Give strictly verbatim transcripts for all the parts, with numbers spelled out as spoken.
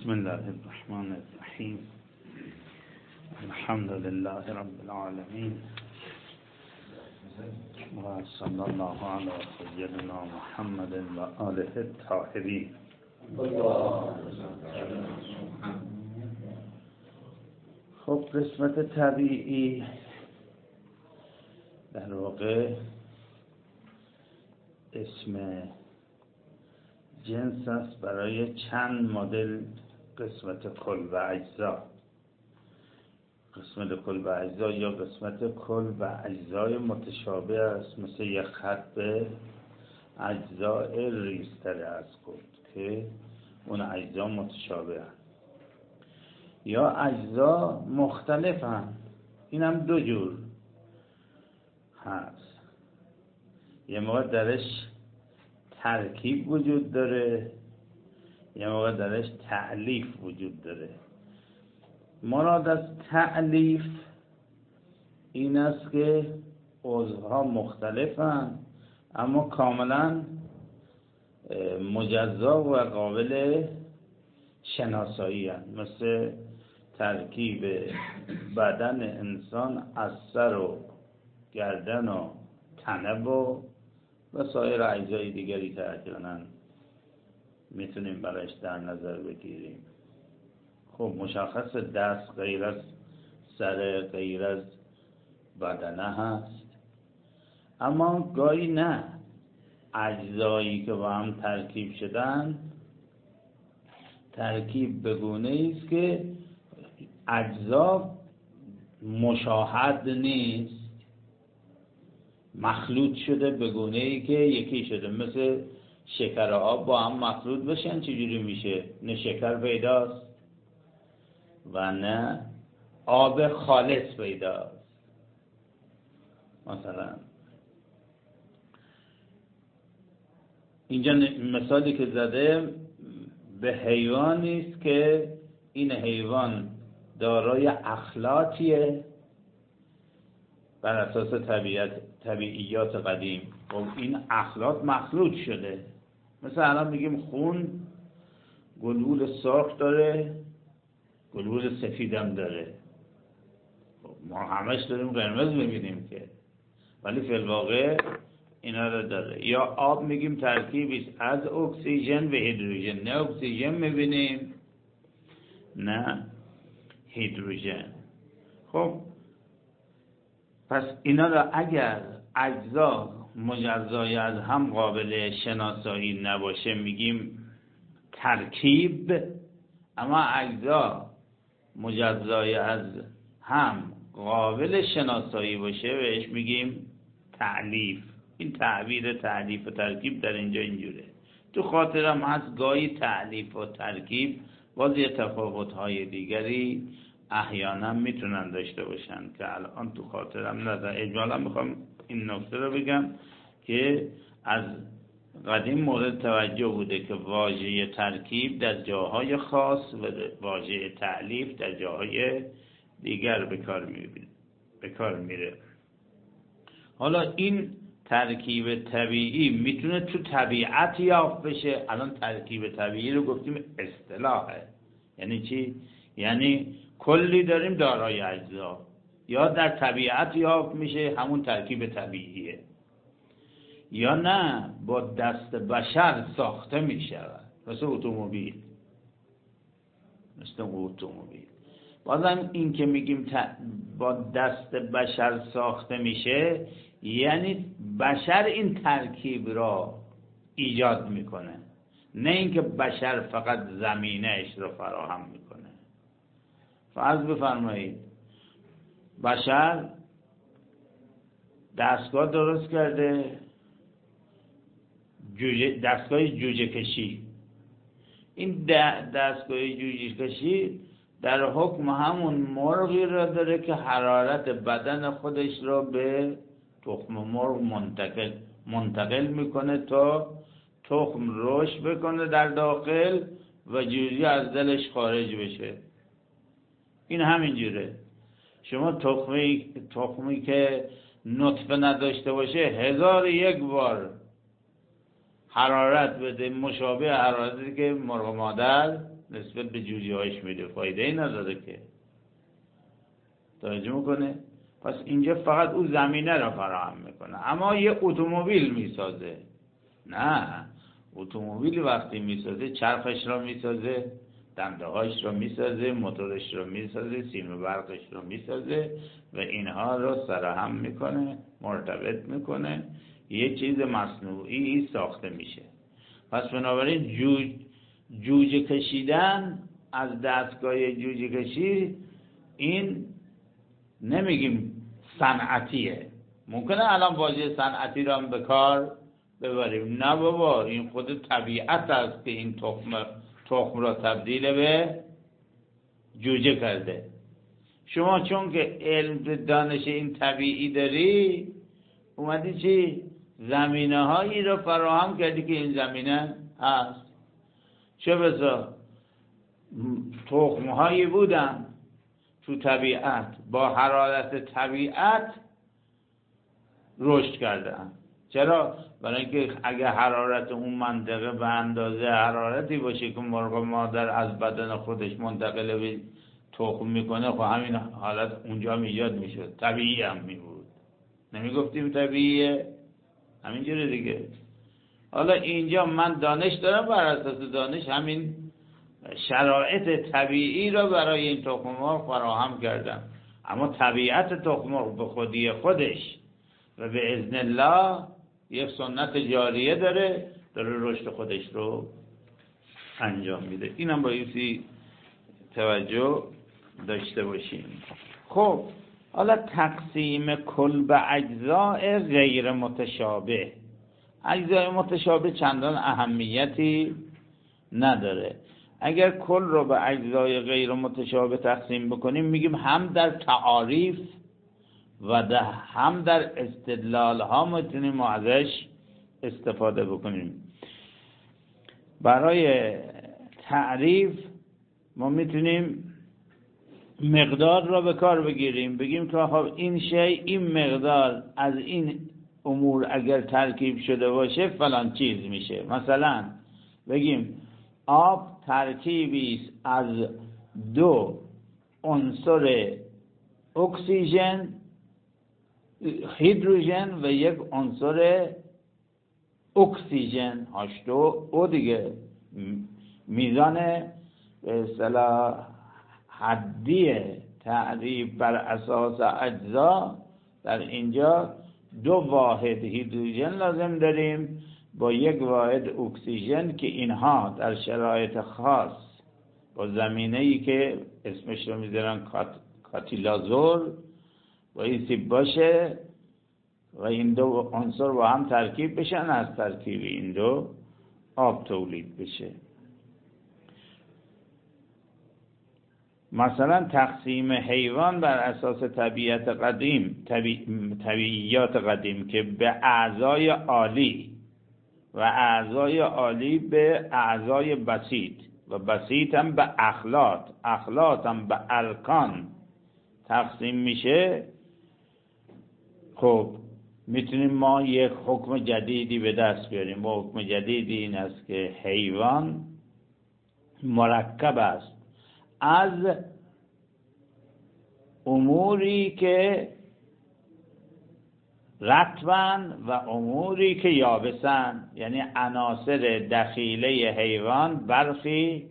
بسم الله الرحمن الرحیم. الحمد لله رب العالمین و صلی الله علی سیدنا محمد و آله الطاهرین. خب قسمت طبیعی در واقع اسم جنس است برای چند مدل قسمت کل و اجزا. قسمت کل و اجزا یا قسمت کل و اجزای متشابه است، مثل یک خط به اجزای ریزتر از گفت که اون اجزا متشابه هست یا اجزا مختلف هم. این هم دو جور هست. یه موقع درش ترکیب وجود داره، یه موقع درش تألیف وجود داره. مراد از تألیف این است که عضوها مختلفن اما کاملا مجزا و قابل شناسایی هستند، مثل ترکیب بدن انسان از سر و گردن و تنه و و سایر اجزای دیگری که احیانا میتونیم برایش در نظر بگیریم. خب مشخص دست غیر از سر، غیر از بدنه هست، اما گاهی نه، اجزایی که با هم ترکیب شدن ترکیب به گونه است که اجزا مشاهد نیست، مخلوط شده به گونه ای که یکی شده. مثل شکر آب با هم مخلوط بشن چجوری میشه؟ نه شکر پیداست و نه آب خالص پیداست. مثلا اینجا مثالی که زده به حیوانی است که این حیوان دارای اخلاطیه بر اساس طبیعت طبیعیات قدیم. خب این اخلاط مخلوط شده. مثلا الان میگیم خون گلبول سرخ داره، گلبول سفیدم داره. خب ما همش داریم قرمز میبینیم که، ولی فی الواقع اینا رو داره. یا آب میگیم ترکیبی از اکسیژن و هیدروژن، نه اکسیژن میبینیم نه هیدروژن. خب پس اینا را اگر اجزا مجزای از هم قابل شناسایی نباشه میگیم ترکیب، اما اجزا مجزای از هم قابل شناسایی باشه بهش میگیم تألیف. این تعبیر تألیف و ترکیب در اینجا اینجوره. تو خاطرم هست گاهی تألیف و ترکیب باز یه تفاوت‌های دیگری احیانا میتونن داشته باشن که الان تو خاطرم ندارم. اجمالا میخوام این نکته رو بگم که از قدیم مورد توجه بوده که واژه ترکیب در جاهای خاص و واژه تألیف در جاهای دیگر به کار میره به کار میره. حالا این ترکیب طبیعی میتونه تو طبیعت یافت بشه. الان ترکیب طبیعی رو گفتیم اصطلاحه. یعنی چی؟ یعنی کلی داریم دارای اجزا، یا در طبیعت یافت میشه همون ترکیب طبیعیه، یا نه با دست بشر ساخته میشود، مثل اتومبیل. مثل اتومبیل بازم این که میگیم با دست بشر ساخته میشه یعنی بشر این ترکیب را ایجاد میکنه، نه اینکه بشر فقط زمینه‌اش رو فراهم میکنه. فرض بفرمایید بشر دستگاه درست کرده، جوجه دستگاه جوجه کشی. این دستگاه جوجه کشی در حکم همون مرغی را داره که حرارت بدن خودش را به تخم مرغ منتقل منتقل میکنه تا تخم رشد بکنه در داخل و جوجه از دلش خارج بشه. این همینجوره. شما تخمی تخمی که نطفه نداشته باشه هزار یک بار حرارت بده مشابه حرارتی که مرغ مادر نسبت به جوجه هایش میده، فایده ای نداره که. توجه میکنه؟ پس اینجا فقط او زمینه را فراهم میکنه. اما یه اتومبیل میسازه، نه، اتومبیل وقتی میسازه چرخش را میسازه، دنده هاش را میسازه، موتورش را میسازه، سیم برقش را میسازه و اینها را سرهم میکنه، مرتبط میکنه، یه چیز مصنوعی ساخته میشه. پس بنابراین جوج جوجه کشیدن از دستگاه جوجه کشی، این نمیگیم صنعتیه. ممکنه الان واژه صنعتی را هم به کار ببریم، نه بابا، این خود طبیعت است که این تخم تخم را تبدیل به جوجه کرده. شما چون که علم دانش این طبیعی داری، اومدی چی؟ زمینه هایی را فراهم کردی که این زمینه هست. چه بسا تخم هایی بودن تو طبیعت، با حرارت طبیعت رشد کردن. چرا؟ برای اینکه اگه حرارت اون منطقه به اندازه حرارتی باشه که مرغ مادر از بدن خودش منتقل به تخم میکنه، خب همین حالت اونجا ایجاد میشد، طبیعی هم میبود. نمیگفتیم طبیعیه؟ همینجوره دیگه. حالا اینجا من دانش دارم، بر اساس دانش همین شرایط طبیعی را برای این تخم مرغ فراهم کردم. اما طبیعت تخم مرغ به خودی خودش و به اذن الله یک سنت جاریه داره، داره رشد خودش رو انجام میده. اینم بایستی توجه داشته باشیم. خب حالا تقسیم کل به اجزاء غیر متشابه. اجزای متشابه چندان اهمیتی نداره. اگر کل رو به اجزای غیر متشابه تقسیم بکنیم، میگیم هم در تعاریف و در هم در استدلال ها میتونیم ما ازش استفاده بکنیم. برای تعریف ما میتونیم مقدار را به کار بگیریم، بگیم که خب این شی، این مقدار از این امور اگر ترکیب شده باشه فلان چیز میشه. مثلا بگیم آب ترکیبی است از دو عنصر اکسیژن، هیدروژن و یک عنصر اکسیژن، هاشتو او دیگه. میزان به اصطلاح حدی تعریف بر اساس اجزا در اینجا دو واحد هیدروژن لازم داریم با یک واحد اکسیژن که اینها در شرایط خاص با زمینه‌ای که اسمش رو میذارن کاتیلازور بایستی باشه و این دو عنصر با هم ترکیب بشن، از ترکیب این دو آب تولید بشه. مثلا تقسیم حیوان بر اساس طبیعت قدیم، طبیع... طبیعیات قدیم که به اعضای عالی و اعضای عالی به اعضای بسیط و بسیط هم به اخلاط، اخلاط هم به ارکان تقسیم میشه. خب میتونیم ما یک حکم جدیدی به دست بیاریم. و حکم جدیدی این است که حیوان مرکب است از اموری که رطبن و اموری که یابسن، یعنی عناصر دخیله حیوان برخی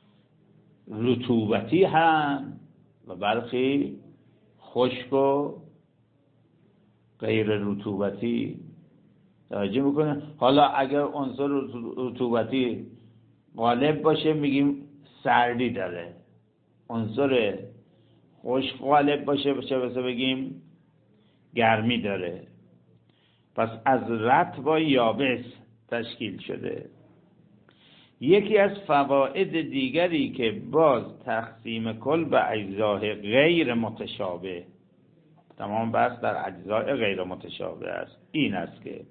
رطوبتی هم و برخی خشک و غیر رطوبتی. توجه میکنه؟ حالا اگر عنصر رطوبتی غالب باشه میگیم سردی داره، عنصر خشک غالب باشه باشه بسه بگیم گرمی داره. پس از رطب و یابس تشکیل شده. یکی از فواید دیگری که باز تقسیم کل به اجزای غیر متشابه، تمام بحث در اجزای غیر متشابه است، این است که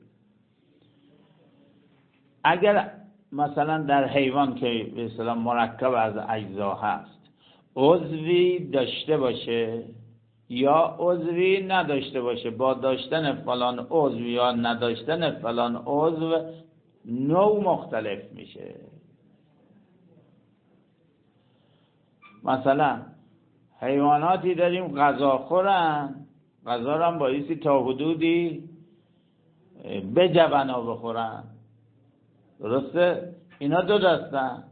اگر مثلا در حیوان که به اصطلاح مرکب از اجزا هست عضوی داشته باشه یا عضوی نداشته باشه، با داشتن فلان عضو یا نداشتن فلان عضو نوع مختلف میشه. مثلا حیواناتی داریم غذا خورن، غذا رو هم بایستی تا حدودی به جونا بخورن، درسته؟ اینا دو دستن،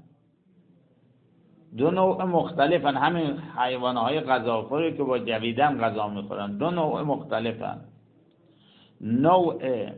دو نوع مختلفن. همین حیوانهای غذاخوری که با جویدن غذا میخورن دو نوع مختلفن. نوع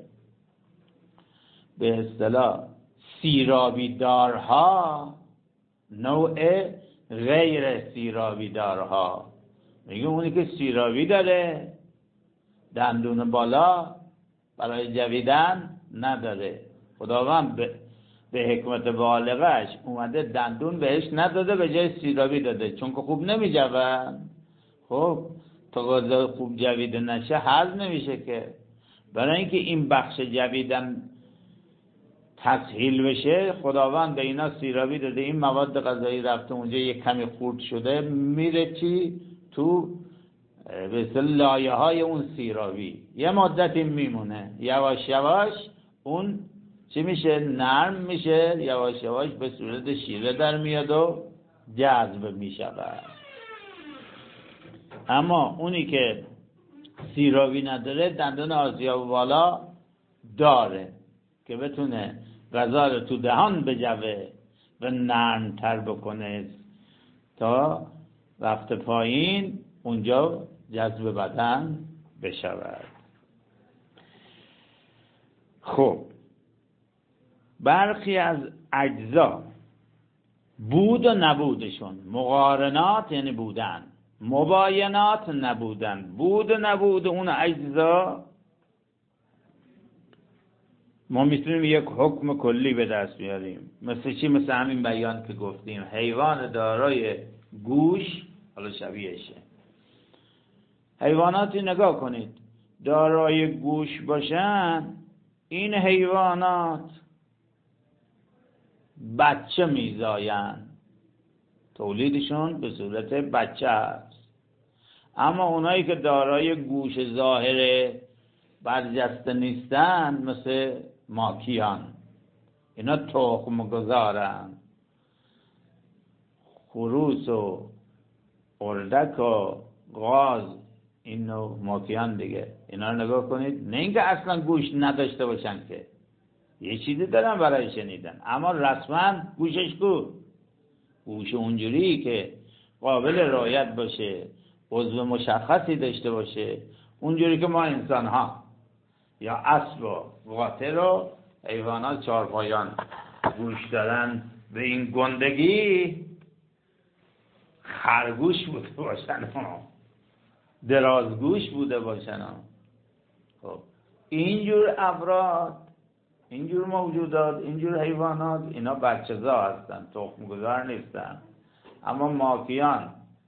به اصطلاح سیرابی دارها، نوع غیر سیرابی دارها. میگه اونی که سیرابی داره دندون بالا برای جویدن نداره، خداوند به به حکمت بالغش اومده دندون بهش نداده، به جای سیرابی داده، چون که خوب نمی جون. خب تا غذا خوب جویده نشه هضم نمیشه که. برای اینکه این بخش جویدن تسهیل بشه خداوند به اینا سیرابی داده. این مواد غذایی رفته اونجا یک کمی خورد شده، میره چی؟ تو به اصطلاح لایه های اون سیرابی یه مدتی میمونه، یواش یواش اون چی میشه؟ نرم میشه، یواش یواش به صورت شیره در میاد و جذب میشود. اما اونی که سیرابی نداره دندون آسیاب بالا داره که بتونه غذا رو تو دهان بجوه و نرم تر بکنه تا رفته پایین اونجا جذب بدن بشود. خب برخی از اجزا بود و نبودشون، مقارنات یعنی بودن، مباینات نبودن. بود و نبود اون اجزا ما میتونیم یک حکم کلی به دست بیاریم. مثل چی؟ مثل همین بیان که گفتیم حیوان دارای گوش، حالا شبیهشه. حیواناتی نگاه کنید دارای گوش باشن، این حیوانات بچه میزاین، تولیدشون به صورت بچه است. اما اونایی که دارای گوش ظاهر برجسته نیستن مثل ماکیان، اینا تخم گذارن. خروس و اردک و غاز، این نوع ماکیان دیگه، اینا رو نگاه کنید، نه اینکه اصلا گوش نداشته باشن که یه چیزی دارن برای شنیدن، اما رسما گوشش کو؟ گوش اونجوری که قابل رعایت باشه، عضو مشخصی داشته باشه، اونجوری که ما انسان ها یا اسب و قاطر و حیوانات چهارپایان گوش دارن، به این گندگی خرگوش بوده باشن، درازگوش بوده باشن. خب اینجور افراد، اینجور موجودات، اینجور حیوانات، اینا بچه‌زا هستن، تخم گذار نیستن. اما ماکیان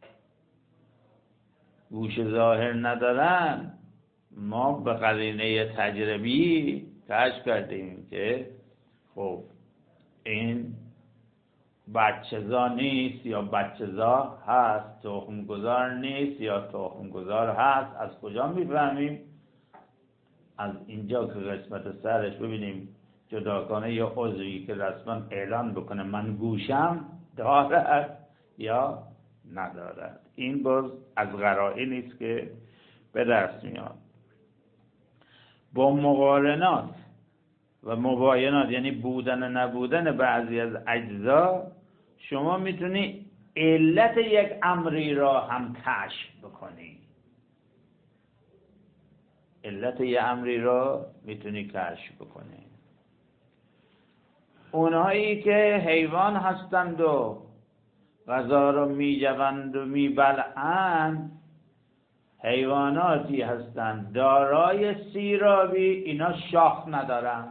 گوش ظاهر ندارن. ما به قرینه تجربی کشف کردیم که خب این بچه‌زا نیست یا بچه‌زا هست، تخم گذار نیست یا تخم گذار هست. از کجا میفهمیم؟ از اینجا که قسمت سرش ببینیم جداگانه یا عضوی که رسما اعلان بکنه من گوشم دارد یا ندارد. این باز از قرائن نیست که به دست میاد. با مقارنات و مباینات یعنی بودن و نبودن بعضی از اجزا شما میتونی علت یک امری را هم کشف بکنی. علت یک امری را میتونی کشف بکنی. اونهایی که حیوان هستند و غذا را میجوند و میبلعند حیواناتی هستند دارای سیرابی، اینا شاخ ندارن.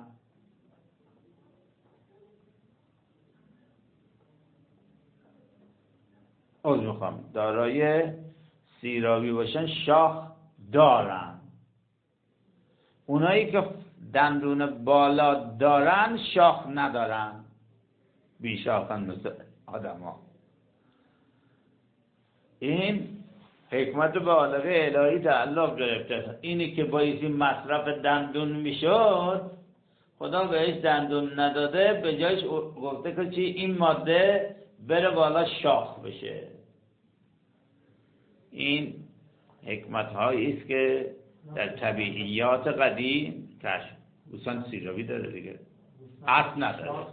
از میخوام دارای سیرابی باشن شاخ دارن. اونایی که دندون بالا دارن شاخ ندارن، بی شاخن مثل آدم ها. این حکمت بالغه الهی تعلق گرفته. اینی که باید مصرف دندون میشد خدا بهش دندون نداده، به جایش گفته که چی این ماده بره بالا شاخ بشه. این حکمت هایی است که در طبیعیات قدیم کشف. گوسفند سیرابی داره دیگه، اصل نداره.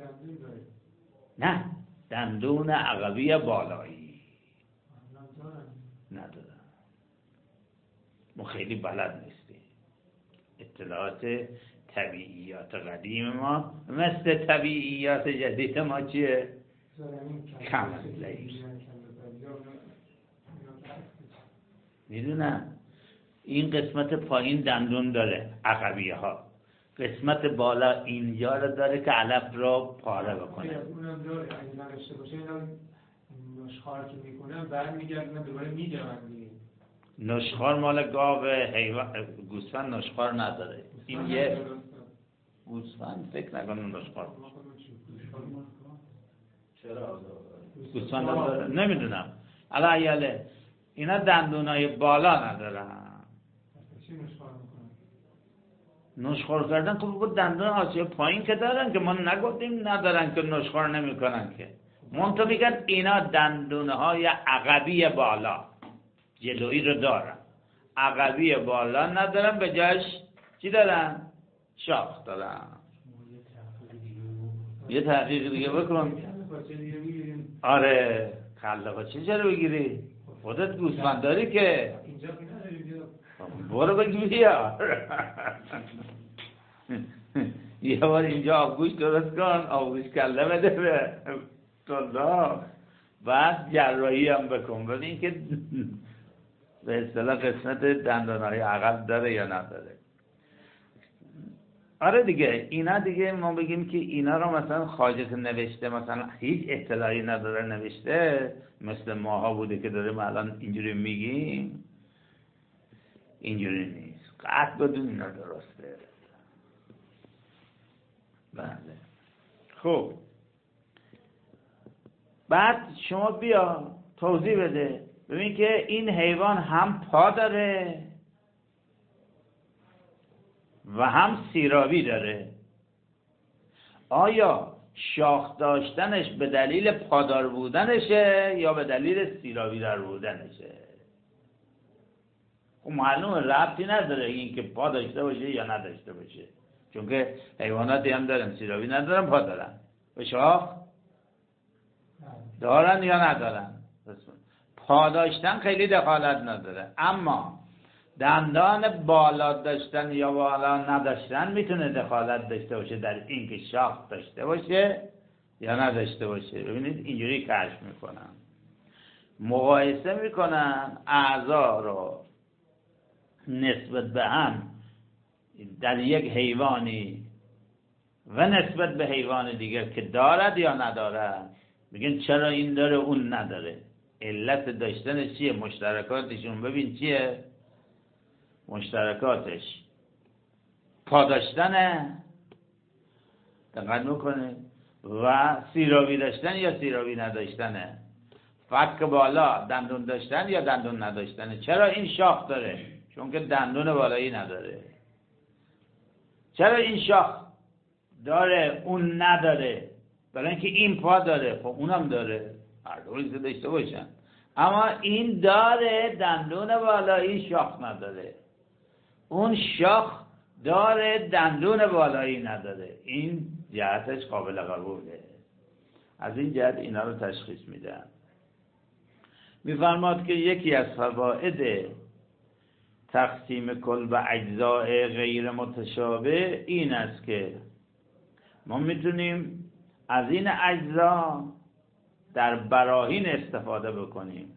نه، دندون عقبی بالایی نداره. ما خیلی بلد نیستیم. اطلاعات طبیعیات قدیم ما مثل طبیعیات جدید ما چیه؟ کامله. میدونم این قسمت پایین دندون داره، عقبیه ها. قسمت بالا اینجا رو داره که علف رو پاره بکنه. اونم داره. اگه نداشته باشه اینا نشخوار که میکنن برمیگردن دوباره میجوند دیگه. نشخوار مال گاو حیوان، گوسفند نشخوار نداره. این یه گوسفند فکر نکنم نشخوار. چرا؟ گوسفند نداره. نمیدونم. علا ایاله اینا دندونای بالا ندارن. نشخوار کردن که بگو دندون آسیا پایین که دارن، که ما نگفتیم ندارن که نشخوار نمیکنن که. منتها میگن اینا دندونهای عقبی بالا، جلویی رو دارن، عقبی بالا ندارن، به جاش چی دارن؟ شاخ دارن. یه تحقیق دیگه بکن. آره کله پاچه چرا بگیری؟ خودت گوسفند داری که برو بگی بیا. یه بار اینجا آبگوش درست کن، آبگوش کله بده به طلا، بعد جراحی هم بکن ببین که به اصطلاح قسمت دندانهای عقب داره یا نداره. آره دیگه اینا دیگه ما بگیم که اینا رو مثلا خواجه نوشته، مثلا هیچ اطلاعی نداره نوشته، مثل ماها بوده که داریم الان اینجوری میگیم، اینجوری نیست. قطع بدون اینا درسته. بله. خب بعد شما بیا توضیح بده، ببین که این حیوان هم پا داره و هم سیرابی داره. آیا شاخ داشتنش به دلیل پادار بودنشه یا به دلیل سیرابی دار بودنشه؟ خب معلومه ربطی نداره این که پا داشته باشه یا نداشته باشه، چون که حیواناتی هم دارن سیرابی ندارن، پا دارن. به شاخ دارن یا ندارن؟ پا داشتن خیلی دخالت نداره، اما دندان بالا داشتن یا بالا نداشتن میتونه دخالت داشته باشه در این که شاخ داشته باشه یا نداشته باشه. ببینید اینجوری کشف میکنن، مقایسه میکنن اعضا رو نسبت به هم در یک حیوانی و نسبت به حیوان دیگر که دارد یا ندارد. میگن چرا این داره اون نداره؟ علت داشتنش چیه؟ مشترکاتشون ببین چیه؟ مشترکاتش پا داشتنه، دقت میکنه، و سیرابی داشتن یا سیرابی نداشتنه، فک بالا دندون داشتن یا دندون نداشتنه. چرا این شاخ داره؟ چون که دندون بالایی نداره. چرا این شاخ داره اون نداره؟ برای اینکه این پا داره، خب اونم داره، هر دویی داشته باشن، اما این داره دندون بالایی، شاخ نداره. اون شاخ داره دندون بالایی نداره. این جهتش قابل قبوله. از این جهت اینا رو تشخیص میدن. میفرماد که یکی از فواید تقسیم کل و اجزاء غیر متشابه این است که ما میتونیم از این اجزا در براهین استفاده بکنیم،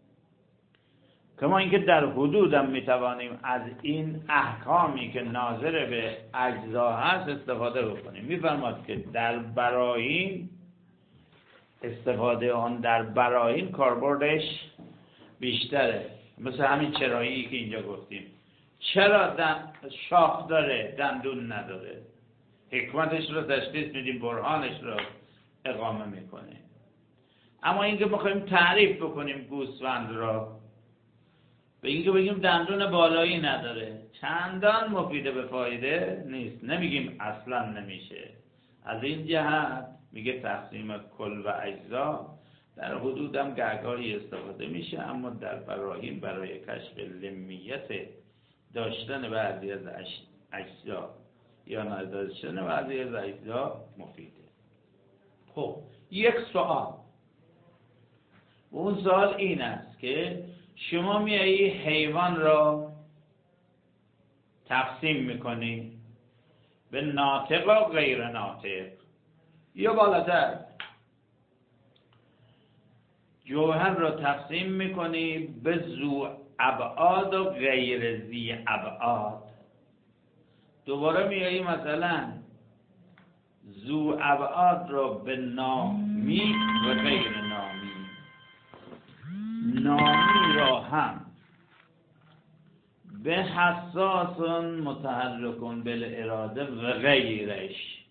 کما اینکه در حدود هم میتوانیم از این احکامی که ناظر به اجزا هست استفاده بکنیم. میفرماد که در براهین استفاده آن در براهین کاربردش بیشتره. مثل همین چرایی که اینجا گفتیم، چرا شاخ داره دندون نداره؟ حکمتش رو تشخیص میدیم، برهانش رو اقامه میکنه. اما اینکه بخوایم تعریف بکنیم گوسفند را، به اینکه بگیم دندون بالایی نداره، چندان مفیده به فایده نیست. نمیگیم اصلا نمیشه. از این جهت میگه تقسیم کل و اجزا در حدود هم گهگاهی استفاده میشه، اما در براهین برای کشف لمیت داشتن بعضی از اجزا یا نداشتن بعضی از اجزا مفیده. خب یک سوال، و اون سوال این است که شما میایی حیوان را تقسیم میکنی به ناطق و غیر ناطق، یا بالاتر جوهر را تقسیم میکنی به ذو ابعاد و غیر ذی ابعاد. دوباره میایی مثلا ذو ابعاد را به نامی و غیر نامی، نامی را هم به حساس متحرک بالاراده و غیرش،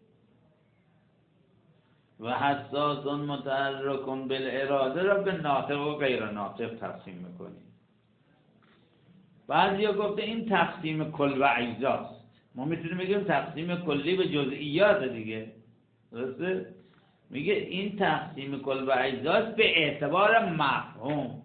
و حساس متحرک بالاراده را به ناطق و غیر ناطق تقسیم میکنیم. بعضیا گفته این تقسیم کل و اجزاست. ما میتونیم بگیم تقسیم کلی به جزئیات دیگه، درسته؟ میگه این تقسیم کل و اجزاست به اعتبار مفهوم.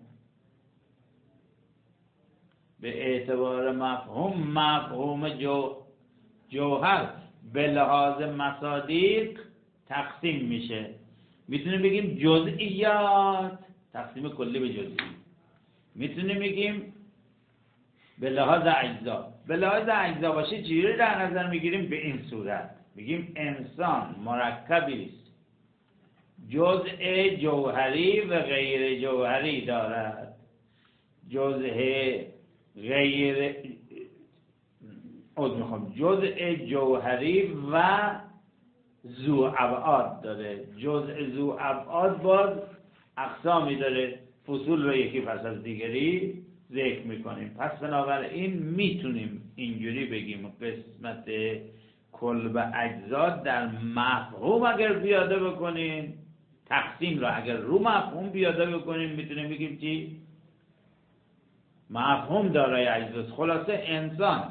به اعتبار مفهوم، مفهوم جو جوهر به لحاظ مصادیق تقسیم میشه. میتونیم بگیم جزئیات، تقسیم کلی به جزئی. میتونیم بگیم به لحاظ اجزا. به لحاظ اجزا باشه چیزی در نظر میگیریم به این صورت، میگیم انسان مرکبی است، جزء جوهری و غیر جوهری دارد. جزء غیر از میخوام جزء جوهری و ذو ابعاد داره. جزء ذو ابعاد باز اقسامی داره، فصول رو یکی پس از دیگری ذکر میکنیم. پس بنابراین میتونیم اینجوری بگیم قسمت کل و اجزا در مفهوم اگر بیاده بکنیم، تقسیم را اگر رو مفهوم بیاده بکنیم، میتونیم بگیم چی؟ مفهوم دارای اجزاست. خلاصه انسان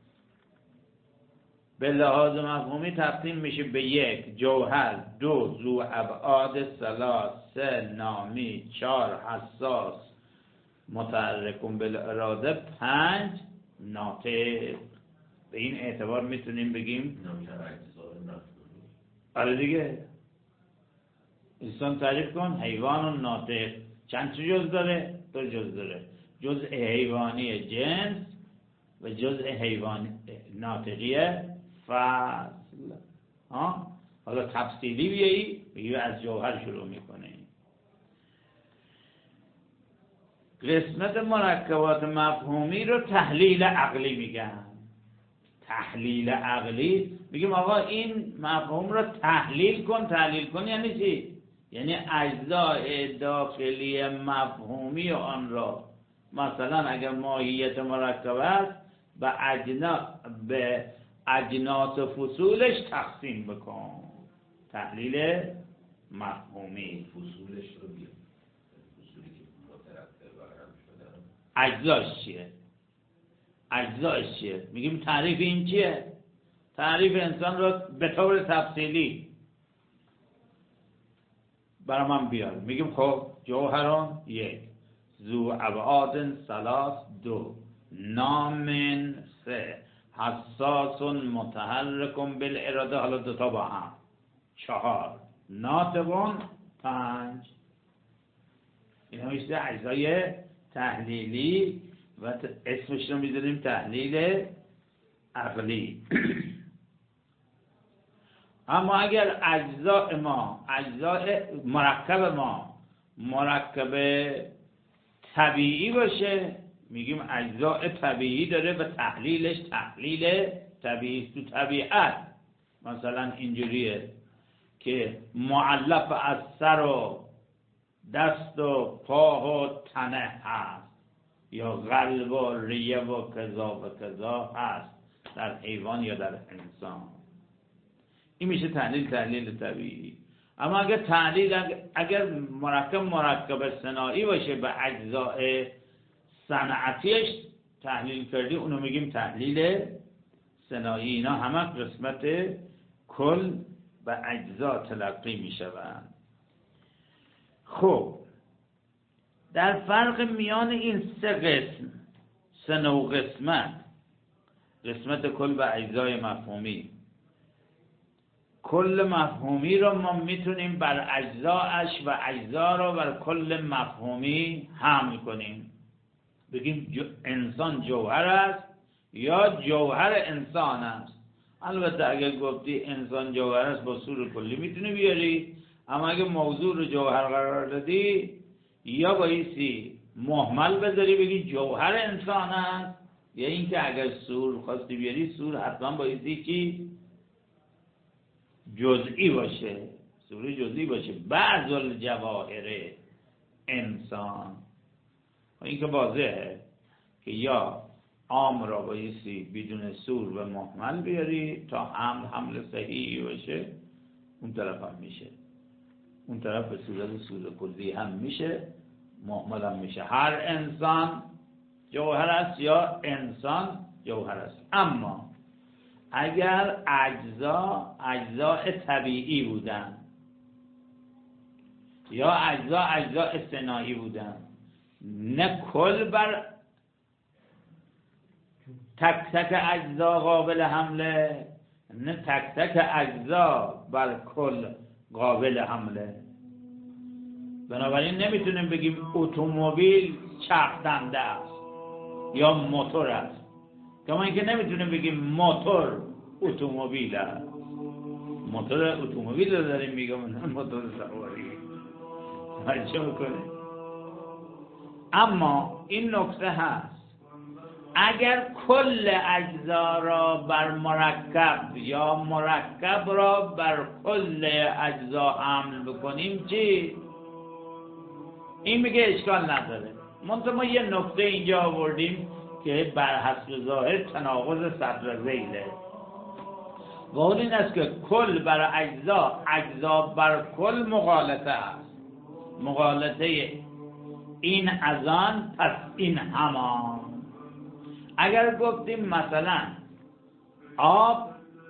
به لحاظ مفهومی تقسیم میشه به یک جوهر، دو ذو ابعاد، ثلاث سه نامی، چهار حساس متحرک بالاراده، پنج ناطق. به این اعتبار میتونیم بگیم آره دیگه. انسان تعریف کن، حیوان و ناطق چند جز داره؟ دو جز داره، جزء حیوانی جنس و جزء حیوانی ناطقی فصل. ها حالا تفصیلی بیایی بگی از جوهر شروع میکنه. قسمت مرکبات مفهومی رو تحلیل عقلی میگن. تحلیل عقلی میگیم آقا این مفهوم رو تحلیل کن. تحلیل کن یعنی چی؟ یعنی اجزای داخلی مفهومی آن را، مثلا اگر ماهیت مرکب است، به اجنا به اجناس فصولش تقسیم بکن. تحلیل مفهومی. فصولش رو بگیم، فصولی که مترتب برام شده اجزاش چیه؟ اجزاش چیه؟ میگیم تعریف این چیه؟ تعریف انسان رو به طور تفصیلی برای من بیار. میگیم خب جوهران یک، ذو ابعاد ثلاث دو، نامن سه، حساس متحرک بالاراده حالا دوتا با هم چهار، ناطقون پنج. این همیشه اجزای تحلیلی و اسمش رو میذاریم تحلیل عقلی. اما اگر اجزاء ما اجزاء مرکب ما مرکب طبیعی باشه، میگیم اجزاء طبیعی داره و تحلیلش تحلیل طبیعی تو طبیعت. مثلا اینجوریه که معلف از سر و دست و پا و تنه هست، یا قلب و ریه و کذا و کذا هست در حیوان یا در انسان. این میشه تحلیل تحلیل طبیعی. اما اگر تحلیل اگر مرکب مرکب صناعی باشه به اجزاء صنعتیش تحلیل کردی، اونو میگیم تحلیل صناعی. اینا همه قسمت کل و اجزا تلقی میشوند. خب در فرق میان این سه قسم، سه نوع قسمت، قسمت کل و اجزای مفهومی، کل مفهومی رو ما میتونیم بر اجزاش و اجزا رو بر کل مفهومی حمل کنیم، بگیم جو انسان جوهر است یا جوهر انسان است. البته اگر گفتی انسان جوهر است با صور کلی میتونی بیاری، اما اگه موضوع رو جوهر قرار دادی یا بایستی مهمل بذاری بگی جوهر انسان است، یا اینکه اگر صور خواستی بیاری صور حتما بایستی چی؟ جزئی باشه، صور جزئی باشه. بعض الجواهر انسان، این که واضحه که یا عام را بایستی بدون صور و مهمل بیاری تا حمل حمل صحیحی باشه، اون طرف هم میشه، اون طرف به صورت صور کلی هم میشه، مهمل هم میشه. هر انسان جوهر است یا انسان جوهر است. اما اگر اجزا اجزاء طبیعی بودن یا اجزا اجزاء اصطناعی بودن، نه کل بر تک تک اجزا قابل حمله، نه تک تک اجزا بر کل قابل حمله، بنابراین نمیتونیم بگیم اتومبیل چرخ دنده است یا موتور است، کما اینکه نمیتونیم بگیم موتور اتومبیل است. موتور اتومبیل رو داریم میگم، موتور سواری توجه میکنه. اما این نکته هست، اگر کل اجزا را بر مرکب یا مرکب را بر کل اجزا حمل بکنیم چی؟ این میگه اشکال نداره، منتها ما یه نکته اینجا آوردیم که بر حسب ظاهر تناقض صدر ذیله، و اون این است که کل بر اجزا اجزا بر کل مغالطه است، مغالطه این از آن پس این همان. اگر گفتیم مثلا آب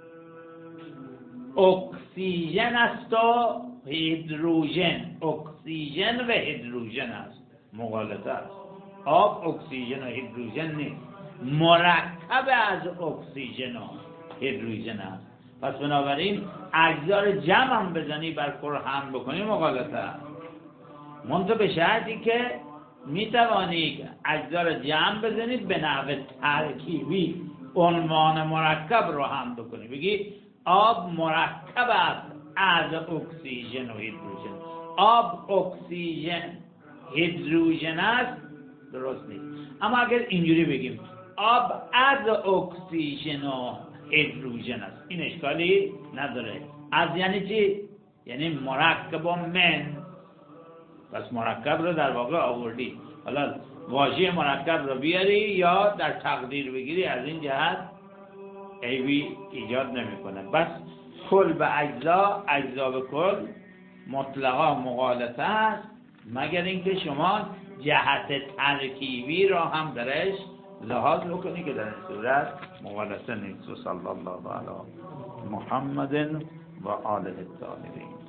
اکسیژن است و هیدروژن، اکسیژن و هیدروژن است، مغالطه است. آب اکسیژن و هیدروژن نیست، مرکب از اکسیژن و هیدروژن است. پس بنابراین اجزا رو جمع هم بزنی بر کل هم بکنی مغالطه است، منتها به شرطی که می توانی اجزا رو جمع بزنید به نحو ترکیبی عنوان مرکب رو هم بکنی، بگی آب مرکب است از اکسیژن و هیدروژن. آب اکسیژن هیدروژن است، درست نیست. اما اگر اینجوری بگیم آب از اکسیژن و هیدروژن است، این اشکالی نداره. از یعنی چی؟ یعنی مرکب و من. پس مرکب رو در واقع آوردی، حالا واژه مرکب رو بیاری یا در تقدیر بگیری، از این جهت عیبی ایجاد نمیکنه. بس کل به اجزا، اجزا به کل مطلقا مغالطه است، مگر اینکه شما جهت ترکیبی را هم درش لحاظ بکنی که در این صورت مغالطه نیست. صلی الله علی محمد و آله الطاهرین.